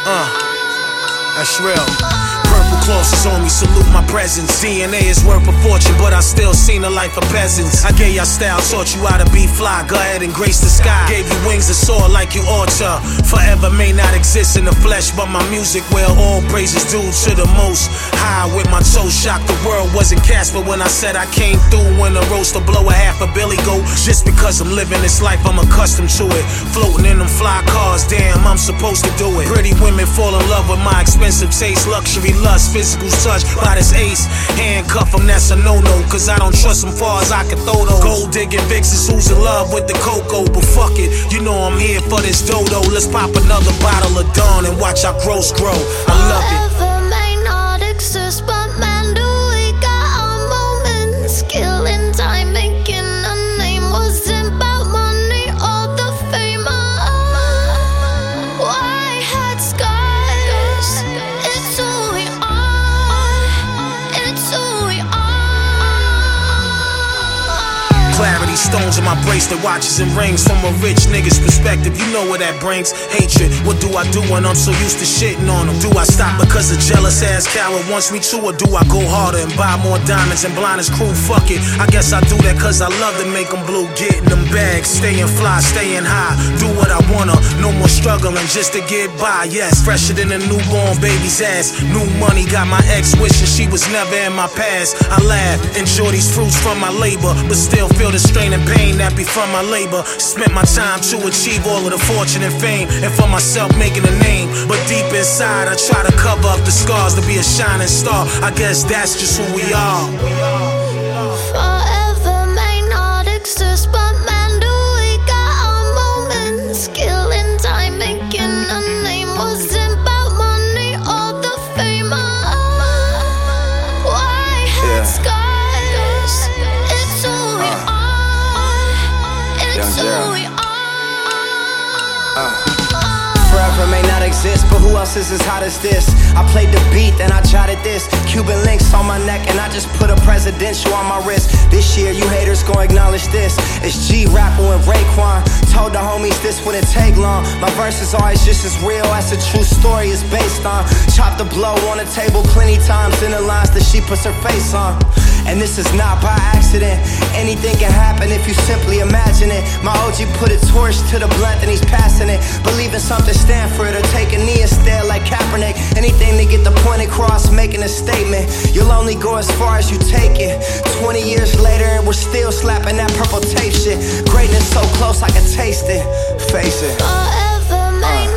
That's real. Purple crosses on me, salute my presence. DNA is worth a fortune, but I still seen a life of peasants. I gave y'all style, taught you how to be fly. Go ahead and grace the sky. Gave you wings and soar like you ought to. Forever may not exist in the flesh, but my music, well, all praises due to the most high. With my toes shocked, the world wasn't Casper when I said I came through. When the roaster blow a half a billy goat. Just because I'm living this life, I'm accustomed to it. Floating in them fly cars, damn, I'm supposed to do it. Pretty women fall in love with my expensive taste. Luxury lust, physical touch by this ace. Handcuff them, that's a no-no, cause I don't trust them far as I can throw those. Gold digging vixens who's in love with the cocoa. But fuck it, you know I'm here for this dodo. Let's pop another bottle of Dawn and watch our growth grow. I love it. Forever may not exist, but man, do we got our moments. Skill and time making a name. Wasn't about money or the fame. Why had scars? It's who we are. It's who we are. Clarity stones in my bracelet, watches and rings. From a rich nigga's perspective, you know what that brings. Hatred, what do I do when I'm so used to shitting on them? Do I stop because a jealous ass coward wants me to? Or do I go harder and buy more diamonds and blind as crew? Fuck it, I guess I do that cause I love to make them blue. Getting them bags, staying fly, staying high. Do what I wanna, no more struggling just to get by. Yes, fresher than a newborn baby's ass. New money, got my ex wishing she was never in my past. I laugh, enjoy these fruits from my labor, but still feel the strain and pain that be from my labor. Spent my time to achieve all of the fortune and fame, and for myself making a name. But deep inside I try to cover up the scars to be a shining star. I guess that's just who we are. Forever may not exist, but man, do we got our moments. Skill and time making a name. Wasn't about money or the fame. Why had scars? It's who we are. It's who we are. Forever may not exist, but who else is as hot as this? I played the beat, then I jotted this. Cuban links on my neck, and I just put a presidential on my wrist. This year, you haters gon' acknowledge this. It's G-Rapper and Raekwon. Told the homies this wouldn't take long. My verse is always just as real as the true story is based on. Chop the blow on the table plenty times in the lines that she puts her face on. And this is not by accident. Anything can happen if you simply imagine it. My OG put a torch to the blunt and he's passing it. Believing something stand for it or take a knee instead like Kaepernick. Anything to get the point across, making a statement. You'll only go as far as you take it. 20 years later and we're still slapping that purple tape shit. Greatness so close I can taste it. Face it. Forever may